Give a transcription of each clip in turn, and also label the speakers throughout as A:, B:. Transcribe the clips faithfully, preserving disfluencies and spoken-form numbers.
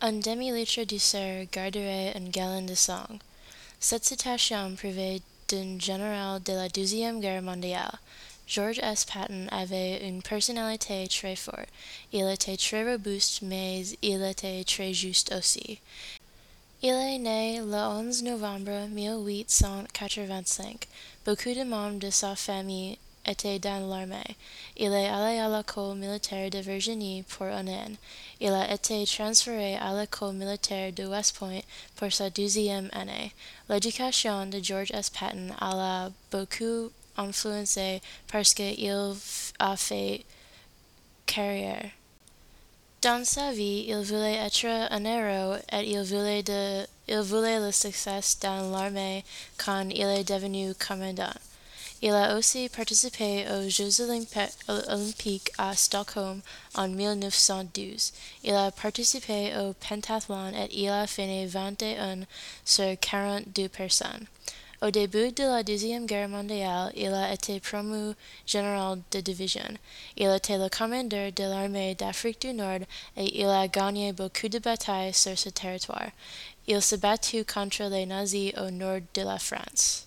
A: Un demi-litre d'usure garderait un gallon de sang. Cette citation provient d'un général de la Deuxième Guerre mondiale. George S. Patton avait une personnalité très forte. Il était très robuste, mais il était très juste aussi. Il est né le onze novembre mille huit cent quatre-vingt-cinq. Beaucoup de membres de sa famille étaient dans l'armée. Il est allé à l'école militaire de Virginie pour un an. Il a été transféré à l'école militaire de West Point pour sa douzième année. L'éducation de George S. Patton l'a beaucoup influencé parce qu'il a fait carrière. Dans sa vie, il voulait être un héros et il voulait, de, il voulait le succès dans l'armée quand il est devenu commandant. Il a aussi participé aux Jeux olympiques à Stockholm en mille neuf cent douze. Il a participé au pentathlon et il a fini vingt et un sur quarante-deux personnes. Au début de la Deuxième Guerre mondiale, il a été promu général de division. Il était le commandeur de l'armée d'Afrique du Nord et il a gagné beaucoup de batailles sur ce territoire. Il s'est battu contre les nazis au nord de la France.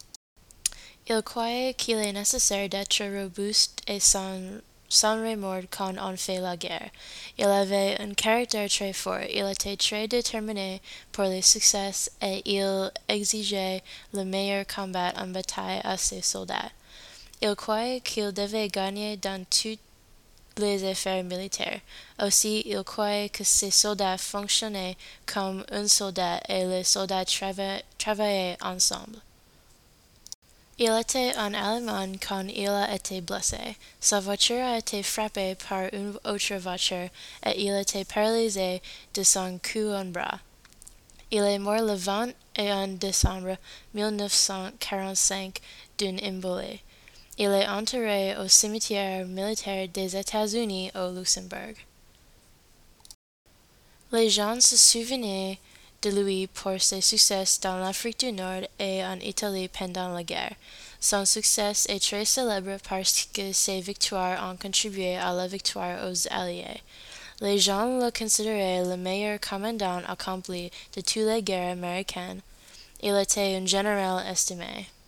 A: Il croyait qu'il est nécessaire d'être robuste et sans, sans remords quand on fait la guerre. Il avait un caractère très fort, il était très déterminé pour le succès et il exigeait le meilleur combat en bataille à ses soldats. Il croyait qu'il devait gagner dans toutes les affaires militaires. Aussi, il croyait que ses soldats fonctionnaient comme un soldat et les soldats trava travaillaient ensemble. Il était en Allemagne quand il a été blessé. Sa voiture a été frappée par une autre voiture et il était paralysé de son cou en bras. Il est mort le vingt et un décembre mille neuf cent quarante-cinq d'une embolie. Il est enterré au cimetière militaire des États-Unis au Luxembourg. Les gens se souvenaient de lui pour ses succès dans l'Afrique du Nord et en Italie pendant la guerre. Son succès est très célèbre parce que ses victoires ont contribué à la victoire aux Alliés. Les gens le considéraient le meilleur commandant accompli de toutes les guerres américaines. Il était un général estimé.